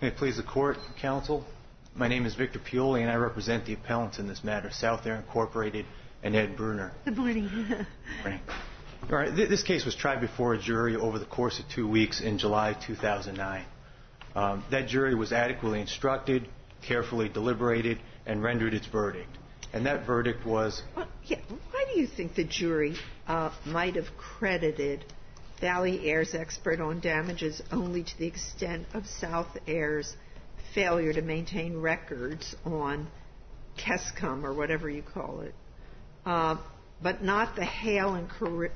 May it please the Court, Counsel. My name is Victor Pioli, and I represent the appellants in this matter, South Air Incorporated and Ed Bruner. Good morning. Morning. All right, this case was tried before a jury over the course of 2 weeks in July 2009. That jury was adequately instructed, carefully deliberated, and rendered its verdict. And that verdict was... Why do you think the jury might have credited Valley Air's expert on damages only to the extent of South Air's failure to maintain records on KESCOM, or whatever you call it, but not the hail and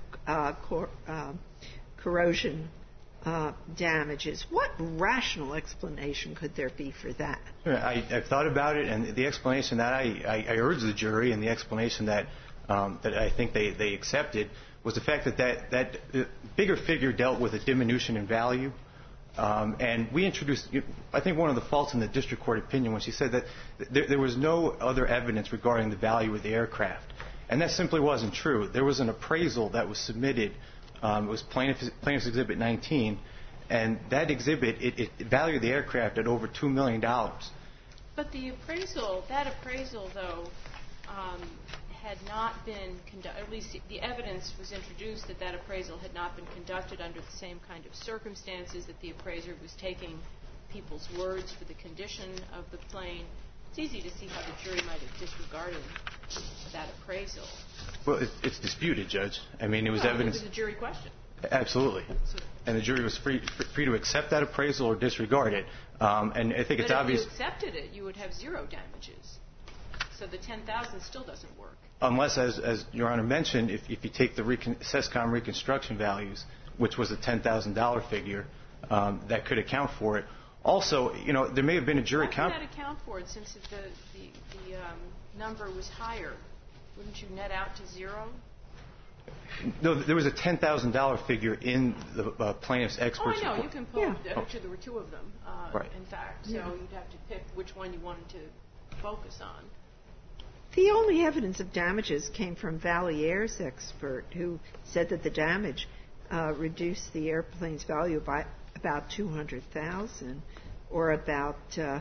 corrosion damages? What rational explanation could there be for that? I've thought about it, and the explanation that I urged the jury, and the explanation that I think they accepted, was the fact that bigger figure dealt with a diminution in value. And we introduced, I think, one of the faults in the district court opinion when she said that there was no other evidence regarding the value of the aircraft. And that simply wasn't true. There was an appraisal that was submitted. It was Plaintiff's Exhibit 19. And that exhibit, it valued the aircraft at over $2 million. But the appraisal, though, had not been conducted, at least the evidence was introduced that appraisal had not been conducted under the same kind of circumstances, that the appraiser was taking people's words for the condition of the plane. It's easy to see how the jury might have disregarded that appraisal. Well, it's disputed, Judge. I mean, it was evidence. It was a jury question. Absolutely. And the jury was free to accept that appraisal or disregard it. And I think it's obvious. But if you accepted it, you would have zero damages. So the $10,000 still doesn't work. Unless, as Your Honor mentioned, if you take the SESCOM reconstruction values, which was a $10,000 figure, that could account for it. Also, there may have been a jury count. How could that account for it since the number was higher? Wouldn't you net out to zero? No, there was a $10,000 figure in the plaintiff's expert's report. Oh, I know. You can pull. Actually, there were two of them, right. In fact. So you'd have to pick which one you wanted to focus on. The only evidence of damages came from Valley Air's expert, who said that the damage reduced the airplane's value by about $200,000, or about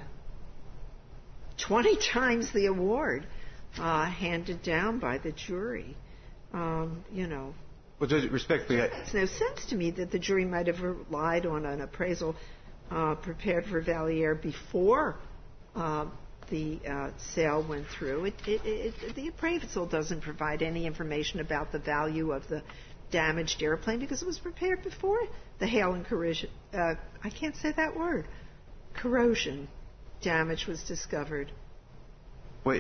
20 times the award handed down by the jury. Well, Judge, respectfully, it makes no sense to me that the jury might have relied on an appraisal prepared for Valley Air before the sale went through. The appraisal doesn't provide any information about the value of the damaged airplane because it was prepared before the hail and corrosion. I can't say that word. Corrosion damage was discovered. Well,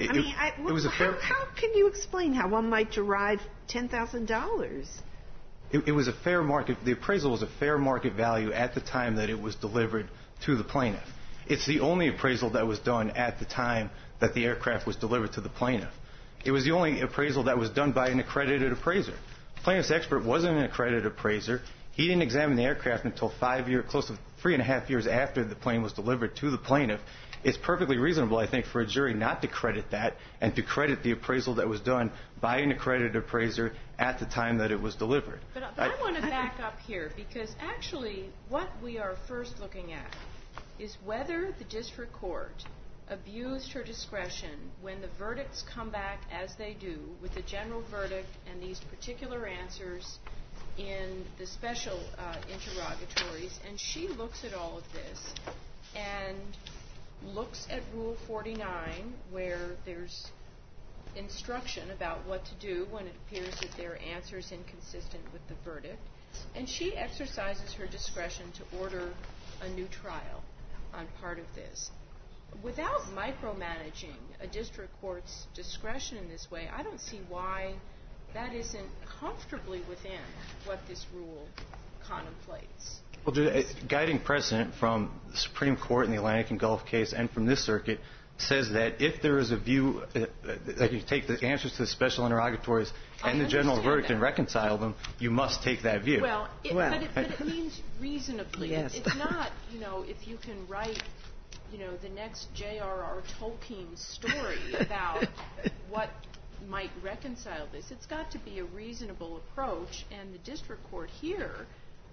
how can you explain how one might derive $10,000? It was a fair market. The appraisal was a fair market value at the time that it was delivered to the plaintiff. It's the only appraisal that was done at the time that the aircraft was delivered to the plaintiff. It was the only appraisal that was done by an accredited appraiser. The plaintiff's expert wasn't an accredited appraiser. He didn't examine the aircraft until close to 3.5 years after the plane was delivered to the plaintiff. It's perfectly reasonable, I think, for a jury not to credit that and to credit the appraisal that was done by an accredited appraiser at the time that it was delivered. But I want to back up here because actually what we are first looking at is whether the district court abused her discretion when the verdicts come back as they do with the general verdict and these particular answers in the special interrogatories. And she looks at all of this and looks at Rule 49 where there's instruction about what to do when it appears that there are answers inconsistent with the verdict. And she exercises her discretion to order a new trial on part of this. Without micromanaging a district court's discretion in this way, I don't see why that isn't comfortably within what this rule contemplates. Well, guiding precedent from the Supreme Court in the Atlantic and Gulf case and from this circuit says that if there is a view that you take the answers to the special interrogatories and the general verdict and reconcile them, you must take that view. But it means reasonably. Yes. It's not, if you can write, the next J.R.R. Tolkien story about what might reconcile this. It's got to be a reasonable approach, and the district court here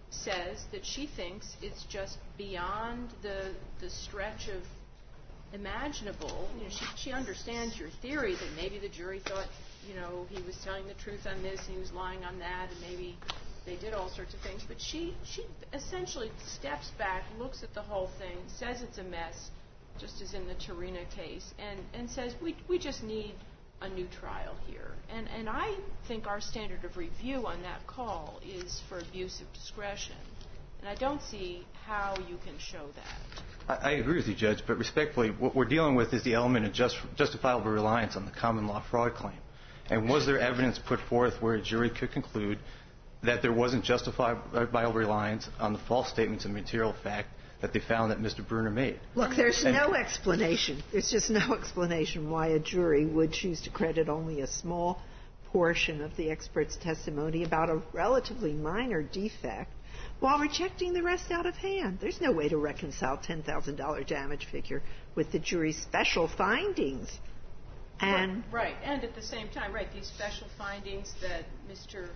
says that she thinks it's just beyond the stretch of imaginable. She understands your theory that maybe the jury thought, he was telling the truth on this and he was lying on that, and maybe they did all sorts of things. But she essentially steps back, looks at the whole thing, says it's a mess, just as in the Tarina case, and says we just need a new trial here. And I think our standard of review on that call is for abuse of discretion. And I don't see how you can show that. I agree with you, Judge, but respectfully, what we're dealing with is the element of justifiable reliance on the common law fraud claim. And was there evidence put forth where a jury could conclude that there wasn't justifiable reliance on the false statements of material fact that they found that Mr. Bruner made? Look, there's no explanation. There's just no explanation why a jury would choose to credit only a small portion of the expert's testimony about a relatively minor defect while rejecting the rest out of hand. There's no way to reconcile $10,000 damage figure with the jury's special findings. And right, and at the same time, these special findings that Mr.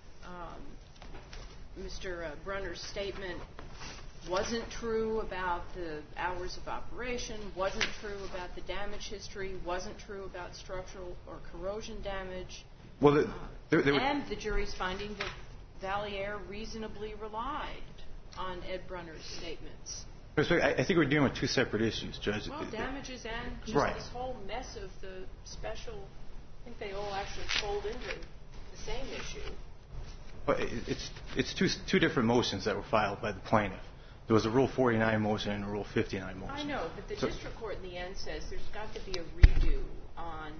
Brunner's statement wasn't true about the hours of operation, wasn't true about the damage history, wasn't true about structural or corrosion damage, and the jury's finding that Valliere reasonably relied on Ed Brunner's statements. I think we're dealing with two separate issues, Judge. Well, damages and just this whole mess of the special, I think they all actually fold into the same issue. But it's two different motions that were filed by the plaintiff. There was a Rule 49 motion and a Rule 59 motion. I know, but the district court in the end says there's got to be a redo on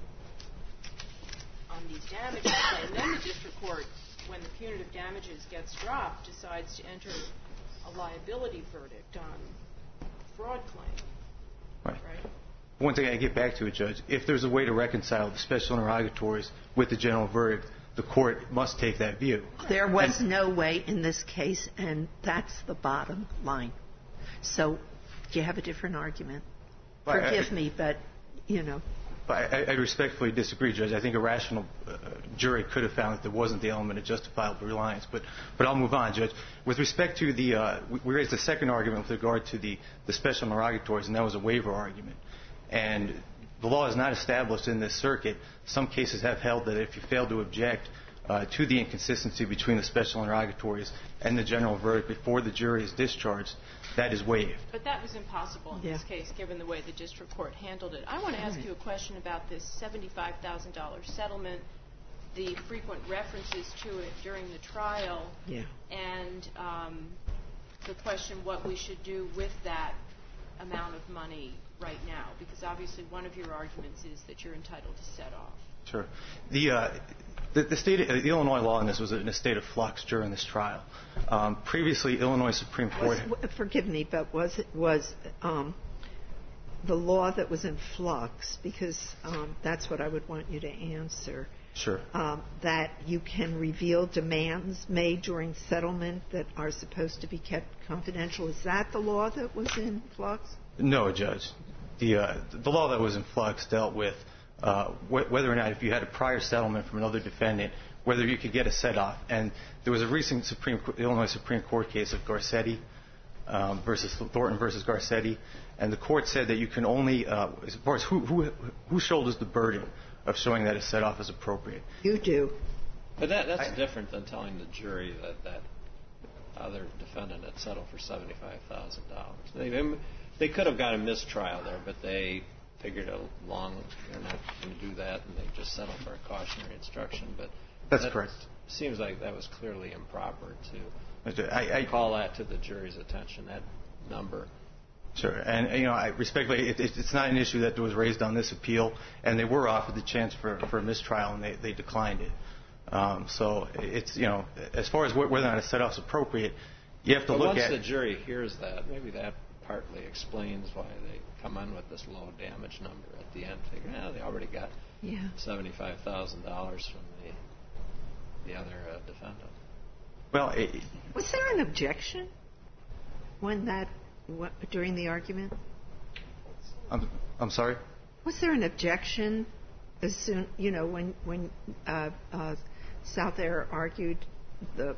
these damages. And then the district court, when the punitive damages gets dropped, decides to enter a liability verdict on fraud claim. Right? One thing I get back to it, Judge, if there's a way to reconcile the special interrogatories with the general verdict, the court must take that view. There was no way in this case, and that's the bottom line. So you have a different argument. Forgive me, but, I respectfully disagree, Judge. I think a rational jury could have found that there wasn't the element of justifiable reliance. But I'll move on, Judge. With respect to we raised a second argument with regard to the special interrogatories, and that was a waiver argument. And the law is not established in this circuit. Some cases have held that if you fail to object to the inconsistency between the special interrogatories and the general verdict before the jury is discharged, that is waived. But that was impossible in this case, given the way the district court handled it. I want to ask you a question about this $75,000 settlement, the frequent references to it during the trial, and the question what we should do with that amount of money right now, because obviously one of your arguments is that you're entitled to set off. Sure. The Illinois law on this was in a state of flux during this trial. Previously, Illinois Supreme Court. Forgive me, but was the law that was in flux, because that's what I would want you to answer. Sure. That you can reveal demands made during settlement that are supposed to be kept confidential. Is that the law that was in flux? No, Judge. The law that was in flux dealt with whether or not, if you had a prior settlement from another defendant, whether you could get a set-off. And there was a recent Illinois Supreme Court case of Garcetti versus Thornton versus Garcetti, and the court said that you can only, as far as who shoulders the burden of showing that a set-off is appropriate. You do. But that's different than telling the jury that other defendant had settled for $75,000. They could have got a mistrial there, but they figured along they're not going to do that, and they just settled for a cautionary instruction. But that's correct. Seems like that was clearly improper to call that to the jury's attention, that number. Sure, and I respectfully, it's not an issue that was raised on this appeal, and they were offered the chance for a mistrial, and they declined it. So it's as far as whether or not a set-off is appropriate, you have to look at. Once the jury hears that, maybe that partly explains why they come in with this low damage number at the end. Figure, they already got $75,000 from the other defendant. Well, was there an objection during the argument? I'm sorry? Was there an objection as soon when Southair argued the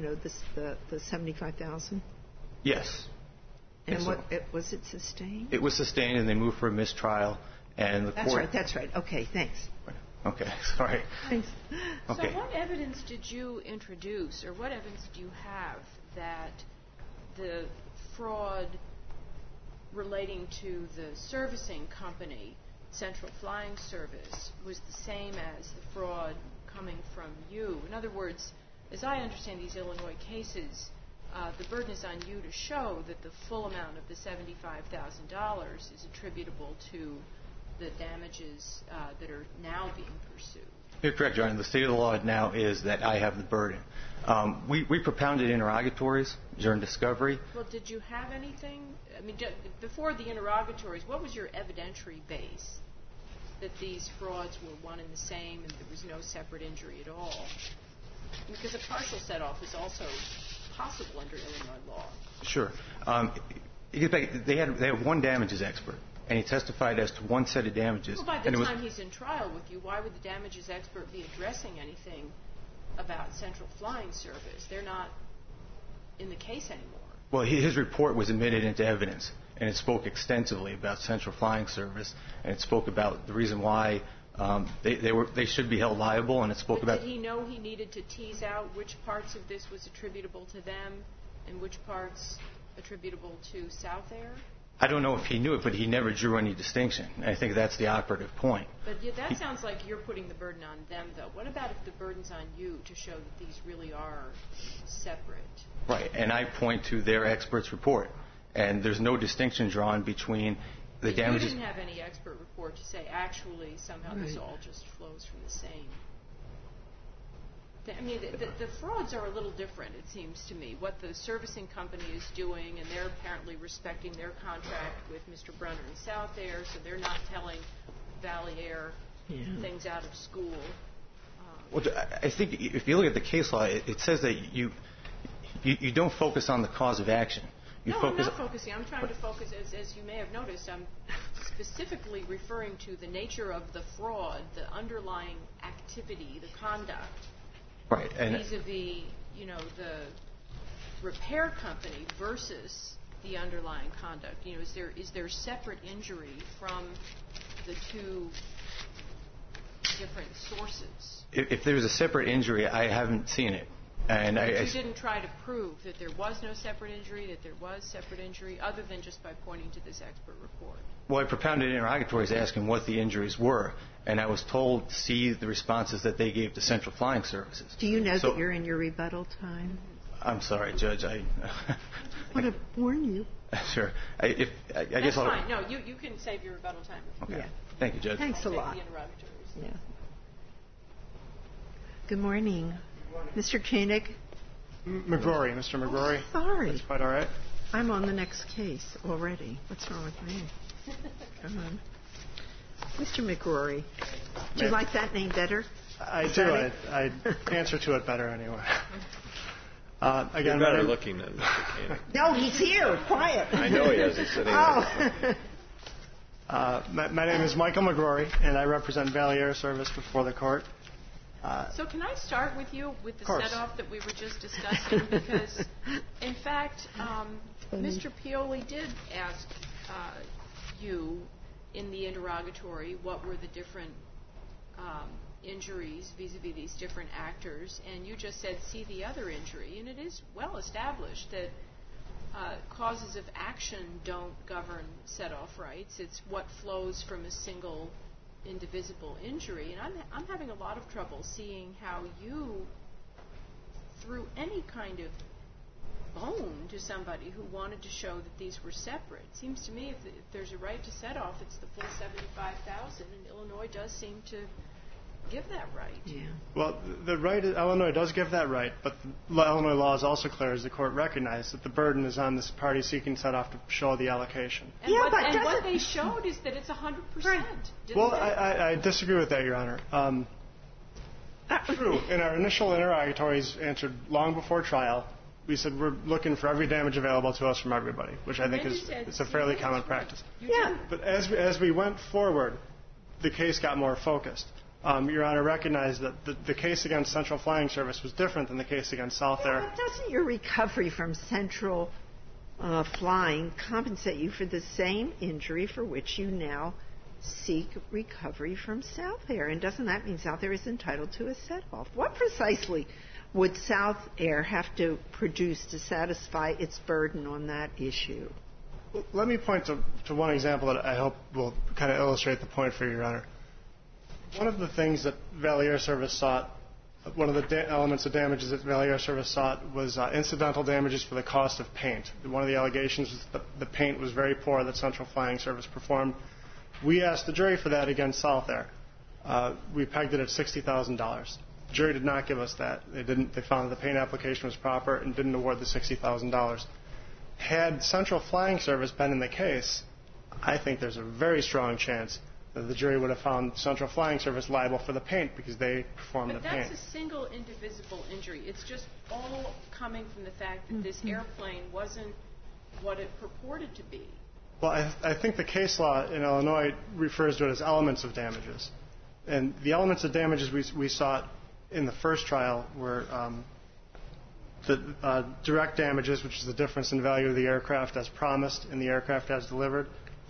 $75,000? Yes. And was it sustained? It was sustained, and they moved for a mistrial, and the court. That's right. Okay, thanks. Okay, sorry. Thanks. Okay. So what evidence did you introduce, or what evidence do you have that the fraud relating to the servicing company, Central Flying Service, was the same as the fraud coming from you? In other words, as I understand these Illinois cases, the burden is on you to show that the full amount of the $75,000 is attributable to the damages that are now being pursued. You're correct, Your Honor. The state of the law now is that I have the burden. We propounded interrogatories during discovery. Well, did you have anything? I mean, before the interrogatories, what was your evidentiary base that these frauds were one and the same and there was no separate injury at all? Because a partial set-off is also possible under Illinois law. Sure. They had one damages expert, and he testified as to one set of damages. Well, by the time he's in trial with you, why would the damages expert be addressing anything about Central Flying Service? They're not in the case anymore. Well, his report was admitted into evidence, and it spoke extensively about Central Flying Service, and it spoke about the reason why they should be held liable, and it spoke about. Did he know he needed to tease out which parts of this was attributable to them and which parts attributable to South Air? I don't know if he knew it, but he never drew any distinction. And I think that's the operative point. But that sounds like you're putting the burden on them, though. What about if the burden's on you to show that these really are separate? Right, and I point to their expert's report, and there's no distinction drawn between the damages. You didn't have any expert report to say, actually, somehow this all just flows from the same. I mean, the frauds are a little different, it seems to me. What the servicing company is doing, and they're apparently respecting their contract with Mr. Brunner and South Air, so they're not telling Valley Air things out of school. Well, I think if you look at the case law, it says that you don't focus on the cause of action. I'm not focusing. I'm trying to focus, as you may have noticed, I'm specifically referring to the nature of the fraud, the underlying activity, the conduct. Right. Vis-a-vis, the repair company versus the underlying conduct. Is there separate injury from the two different sources? If there's a separate injury, I haven't seen it. And you didn't try to prove that there was no separate injury, that there was separate injury, other than just by pointing to this expert report? Well, I propounded interrogatories asking what the injuries were, and I was told to see the responses that they gave to Central Flying Services. Do you know that you're in your rebuttal time? I'm sorry, Judge. I want to warn you. Sure. I guess That's fine. No, you can save your rebuttal time. Okay. Yeah. Thank you, Judge. Thanks a lot. The interrogatories. Yeah. Good morning. Mr. Koenig? McGrory, Mr. McGrory. Oh, sorry. That's quite all right. I'm on the next case already. What's wrong with me? Come on. Mr. McGrory, do you like that name better? I do. I answer to it better anyway. Again, you're better looking than Mr. Koenig. No, he's here. Quiet. I know he is. He's sitting there. My name is Michael McGrory, and I represent Valley Air Service before the court. So can I start with you with the set-off that we were just discussing? Because, in fact, Mr. Pioli did ask you in the interrogatory what were the different injuries vis-a-vis these different actors, and you just said, see the other injury. And it is well established that causes of action don't govern set-off rights. It's what flows from a single indivisible injury, and I'm having a lot of trouble seeing how you threw any kind of bone to somebody who wanted to show that these were separate. It seems to me if there's a right to set off, it's the full $75,000, and Illinois does seem to give that right. Yeah. Well, the right, Illinois does give that right, but Illinois law is also clear, as the court recognized, that the burden is on this party seeking set-off to show the allocation. And what they showed is that it's 100%. Right. Well, I disagree with that, Your Honor. True. In our initial interrogatories answered long before trial, we said we're looking for every damage available to us from everybody, which I think is a fairly common practice. Yeah. But as we went forward, the case got more focused. Your Honor recognized that the case against Central Flying Service was different than the case against South Air. But doesn't your recovery from Central Flying compensate you for the same injury for which you now seek recovery from South Air? And doesn't that mean South Air is entitled to a set-off? What precisely would South Air have to produce to satisfy its burden on that issue? Well, let me point to one example that I hope will kind of illustrate the point for you, Your Honor. One of the things that Valley Air Service sought, one of the elements of damages that Valley Air Service sought was incidental damages for the cost of paint. One of the allegations was that the paint was very poor that Central Flying Service performed. We asked the jury for that against South Air. We pegged it at $60,000. The jury did not give us that. They found that the paint application was proper and didn't award the $60,000. Had Central Flying Service been in the case, I think there's a very strong chance that the jury would have found Central Flying Service liable for the paint because they performed the paint. But that's a single indivisible injury. It's just all coming from the fact that this airplane wasn't what it purported to be. Well, I think the case law in Illinois refers to it as elements of damages. And the elements of damages we sought in the first trial were the direct damages, which is the difference in value of the aircraft as promised and the aircraft as delivered.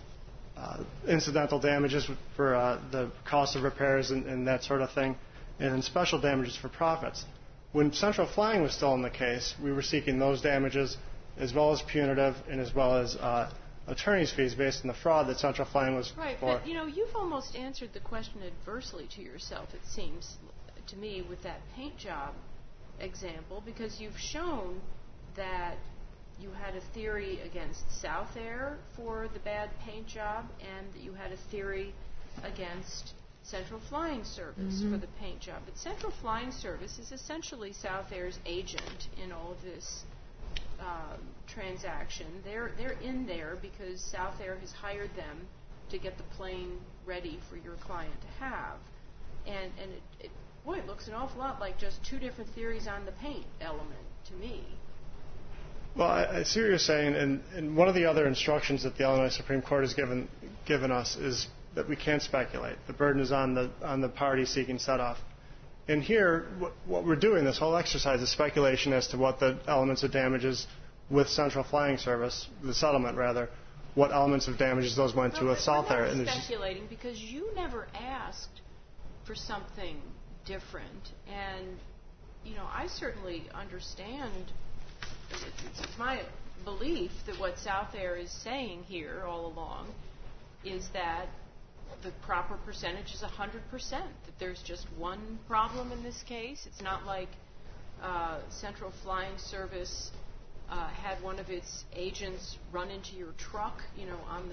Incidental damages for the cost of repairs and that sort of thing, and then special damages for profits. When Central Flying was still in the case, we were seeking those damages as well as punitive and as well as attorney's fees based on the fraud that Central Flying was right, for. But, you've almost answered the question adversely to yourself, it seems to me, with that paint job example, because you've shown that you had a theory against South Air for the bad paint job, and that you had a theory against Central Flying Service for the paint job. But Central Flying Service is essentially South Air's agent in all of this transaction. They're in there because South Air has hired them to get the plane ready for your client to have. And it looks an awful lot like just two different theories on the paint element to me. Well, I see what you're saying, and one of the other instructions that the Illinois Supreme Court has given us is that we can't speculate. The burden is on the party seeking set-off. And here, what we're doing, this whole exercise, is speculation as to what the elements of damages with Central Flying Service, the settlement rather, what elements of damages those went to with South Air. I'm speculating because you never asked for something different, and I certainly understand. It's my belief that what South Air is saying here all along is that the proper percentage is 100%, that there's just one problem in this case. It's not like Central Flying Service had one of its agents run into your truck, on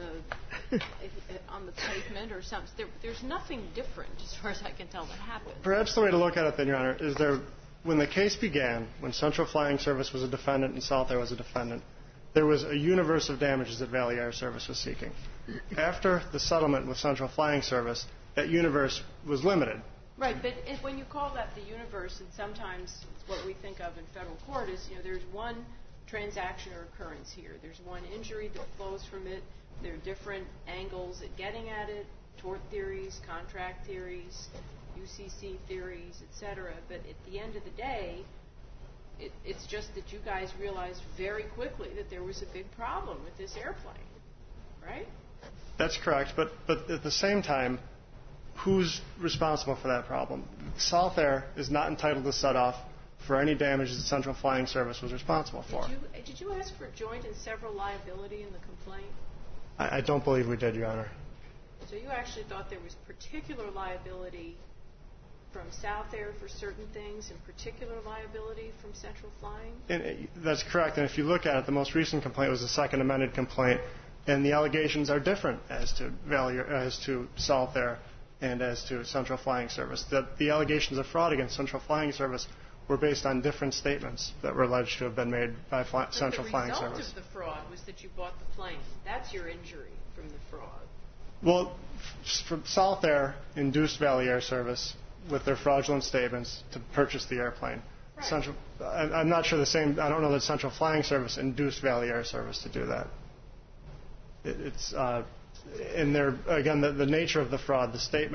the pavement or something. There's nothing different, as far as I can tell, that happened. Perhaps the way to look at it, then, Your Honor, is when the case began, when Central Flying Service was a defendant and South Air was a defendant, there was a universe of damages that Valley Air Service was seeking. After the settlement with Central Flying Service, that universe was limited. Right, but when you call that the universe, and sometimes what we think of in federal court is, there's one transaction or occurrence here. There's one injury that flows from it. There are different angles at getting at it, tort theories, contract theories, UCC theories, etc. But at the end of the day, it's just that you guys realized very quickly that there was a big problem with this airplane, right? That's correct, but at the same time, who's responsible for that problem? South Air is not entitled to set off for any damages that Central Flying Service was responsible for. Did you ask for joint and several liability in the complaint? I don't believe we did, Your Honor. So you actually thought there was particular liability from South Air for certain things and particular liability from Central Flying? And that's correct. And if you look at it, the most recent complaint was a second amended complaint, and the allegations are different as to South Air and as to Central Flying Service. The allegations of fraud against Central Flying Service were based on different statements that were alleged to have been made by Central Flying Service. The result of the fraud was that you bought the plane. That's your injury from the fraud. Well, South Air induced Valley Air Service with their fraudulent statements to purchase the airplane. Right. I'm not sure I don't know that Central Flying Service induced Valley Air Service to do that. It's in there again. The nature of the fraud, the statements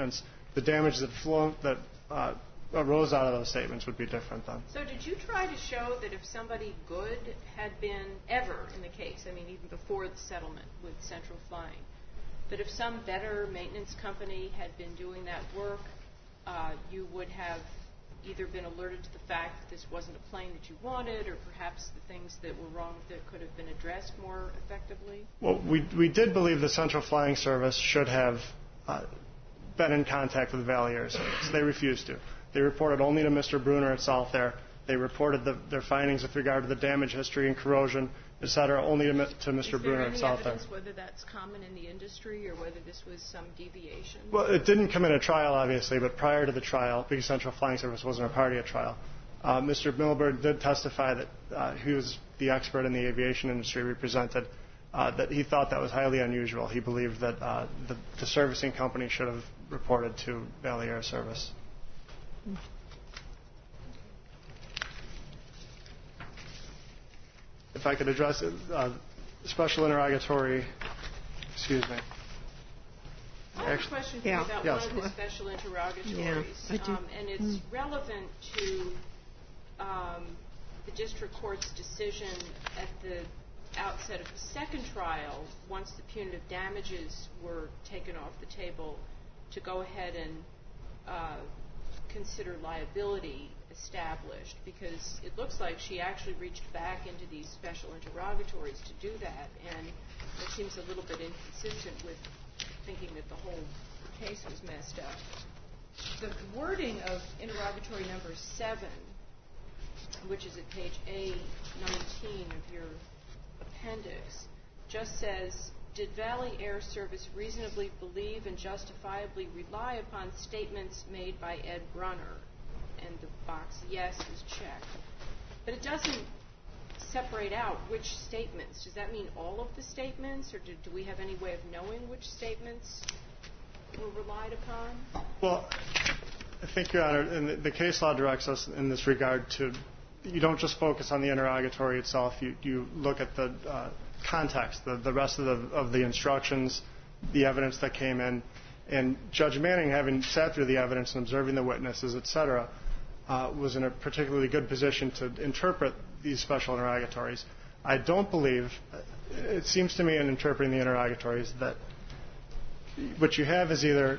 the damage that arose out of those statements would be different then. So did you try to show that if somebody good had been ever in the case, I mean even before the settlement with Central Flying, that if some better maintenance company had been doing that work, you would have either been alerted to the fact that this wasn't a plane that you wanted, or perhaps the things that were wrong with it could have been addressed more effectively? Well, we did believe the Central Flying Service should have been in contact with the Valley Air Service. They refused to. They reported only to Mr. Bruner at South Air. They reported their findings with regard to the damage history and corrosion, et cetera, only to Mr. Bruner at South Air. Is there any evidence whether that's common in the industry or whether this was some deviation? Well, it didn't come in a trial, obviously, but prior to the trial, because Central Flying Service wasn't a party at trial, Mr. Milberg did testify that he was the expert in the aviation industry represented, that he thought that was highly unusual. He believed that the servicing company should have reported to Valley Air Service. If I could address it, special interrogatory, excuse me. I have a question for you about one of the special interrogatories, and it's relevant to the district court's decision at the outset of the second trial, once the punitive damages were taken off the table, to go ahead and consider liability established, because it looks like she actually reached back into these special interrogatories to do that, and it seems a little bit inconsistent with thinking that the whole case was messed up. The wording of interrogatory number 7, which is at page A19 of your appendix, just says, did Valley Air Service reasonably believe and justifiably rely upon statements made by Ed Brunner? And the box yes is checked. But it doesn't separate out which statements. Does that mean all of the statements, or do we have any way of knowing which statements were relied upon? Well, I think, Your Honor, and the case law directs us in this regard to, you don't just focus on the interrogatory itself. You look at the context, the rest of the instructions, the evidence that came in. And Judge Manning, having sat through the evidence and observing the witnesses, et cetera, was in a particularly good position to interpret these special interrogatories. I don't believe, it seems to me in interpreting the interrogatories, that what you have is either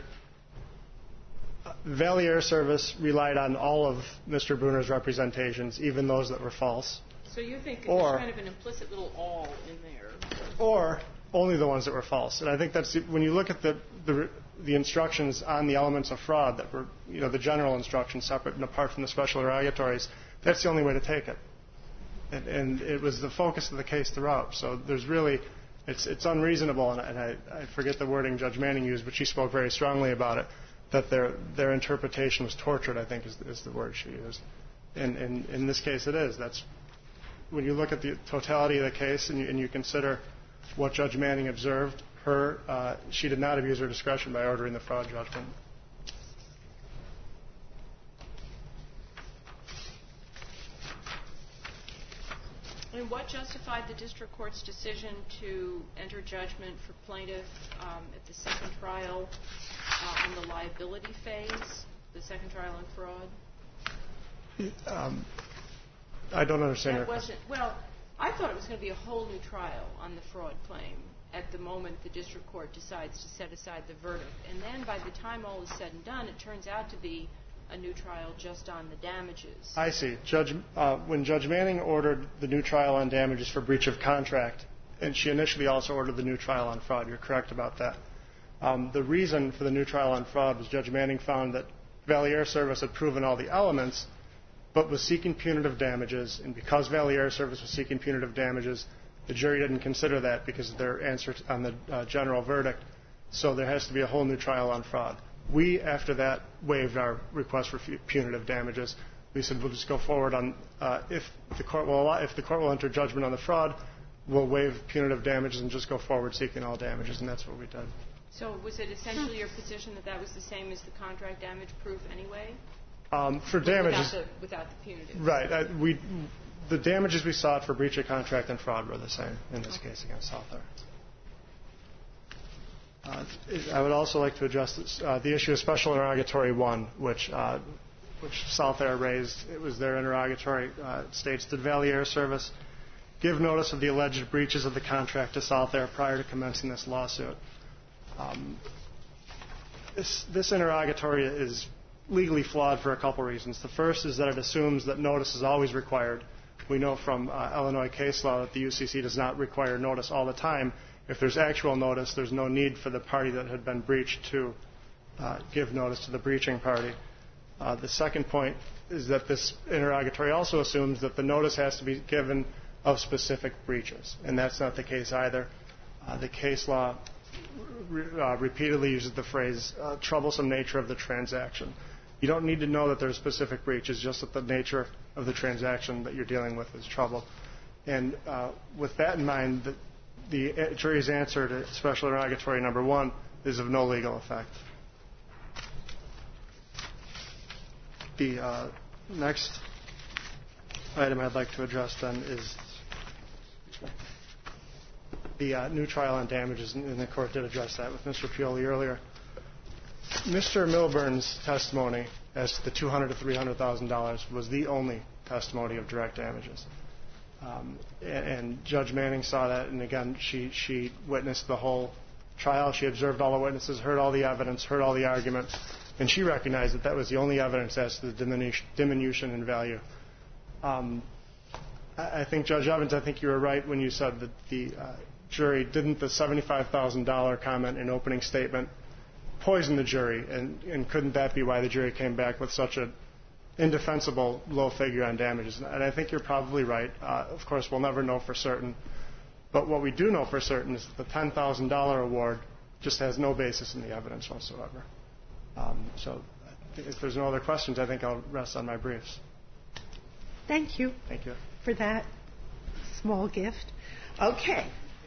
Valley Air Service relied on all of Mr. Bruner's representations, even those that were false. So you think there's kind of an implicit little all in there. Or only the ones that were false. And I think that's, when you look at the instructions on the elements of fraud that were, the general instructions separate and apart from the special interrogatories, that's the only way to take it. And it was the focus of the case throughout. So there's really, it's unreasonable, and I forget the wording Judge Manning used, but she spoke very strongly about it, that their interpretation was tortured, I think is the word she used. And in this case it is. That's, when you look at the totality of the case and you consider what Judge Manning observed, she did not abuse her discretion by ordering the fraud judgment. And what justified the district court's decision to enter judgment for plaintiff at the second trial on the liability phase, the second trial on fraud? I don't understand your question. Well, I thought it was going to be a whole new trial on the fraud claim at the moment the district court decides to set aside the verdict. And then by the time all is said and done, it turns out to be a new trial just on the damages. I see. When Judge Manning ordered the new trial on damages for breach of contract, and she initially also ordered the new trial on fraud, you're correct about that. The reason for the new trial on fraud was Judge Manning found that Valley Air Service had proven all the elements, but was seeking punitive damages, and because Valley Air Service was seeking punitive damages, the jury didn't consider that because of their answer on the general verdict, so there has to be a whole new trial on fraud. We, after that, waived our request for punitive damages. We said we'll just go forward on, if the court will enter judgment on the fraud, we'll waive punitive damages and just go forward seeking all damages, and that's what we did. So was it essentially your position that that was the same as the contract damage proof anyway? For damages, without the punitive. Right. The damages we sought for breach of contract and fraud were the same in this case against South Air. I would also like to address the issue of Special Interrogatory 1, which South Air raised. It was their interrogatory. It states, did Valley Air Service give notice of the alleged breaches of the contract to South Air prior to commencing this lawsuit? This interrogatory is legally flawed for a couple reasons. The first is that it assumes that notice is always required. We know from Illinois case law that the UCC does not require notice all the time. If there's actual notice, there's no need for the party that had been breached to give notice to the breaching party. The second point is that this interrogatory also assumes that the notice has to be given of specific breaches, and that's not the case either. The case law repeatedly uses the phrase troublesome nature of the transaction. You don't need to know that there's specific breaches, just that the nature of the transaction that you're dealing with is trouble. And with that in mind, the jury's answer to Special Interrogatory number 1 is of no legal effect. The next item I'd like to address then is the new trial on damages, and the court did address that with Mr. Pioli earlier. Mr. Milburn's testimony as to the $200,000 to $300,000 was the only testimony of direct damages. And Judge Manning saw that, and again, she witnessed the whole trial. She observed all the witnesses, heard all the evidence, heard all the arguments, and she recognized that that was the only evidence as to the diminution in value. I think, Judge Evans, I think you were right when you said that the jury didn't the $75,000 comment in opening statement poison the jury, and couldn't that be why the jury came back with such an indefensible low figure on damages? And I think you're probably right. Of course, we'll never know for certain. But what we do know for certain is that the $10,000 award just has no basis in the evidence whatsoever. So if there's no other questions, I think I'll rest on my briefs. Thank you. Thank you. For that small gift. Okay.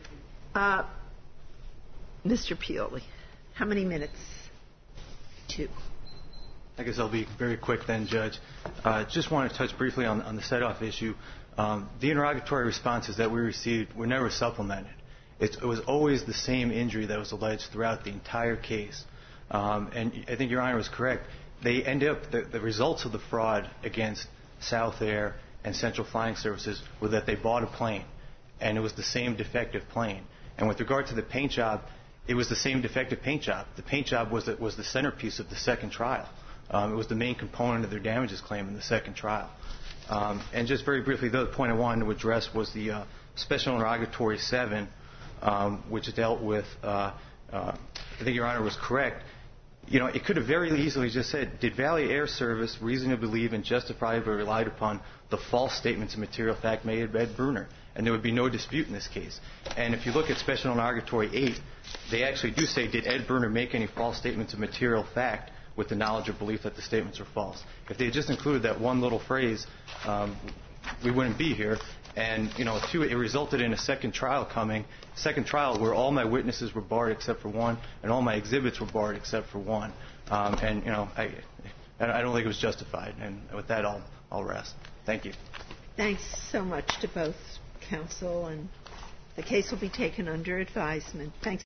Mr. Pioli, how many minutes? 2. I guess I'll be very quick then, Judge. Just want to touch briefly on the set-off issue. The interrogatory responses that we received were never supplemented. It was always the same injury that was alleged throughout the entire case. And I think Your Honor was correct. They ended up, the results of the fraud against South Air and Central Flying Services were that they bought a plane, and it was the same defective plane. And with regard to the paint job, it was the same defective paint job. The paint job was the centerpiece of the second trial. It was the main component of their damages claim in the second trial. And just very briefly, the other point I wanted to address was the Special Interrogatory 7, which dealt with, I think Your Honor was correct, it could have very easily just said, did Valley Air Service reasonably believe and justifiably relied upon the false statements of material fact made by Ed Bruner? And there would be no dispute in this case. And if you look at Special Interrogatory 8, they actually do say, did Ed Bruner make any false statements of material fact with the knowledge or belief that the statements are false? If they had just included that one little phrase, we wouldn't be here. And, too, it resulted in a second trial where all my witnesses were barred except for one, and all my exhibits were barred except for one. I don't think it was justified. And with that, I'll rest. Thank you. Thanks so much to both counsel, and the case will be taken under advisement. Thanks.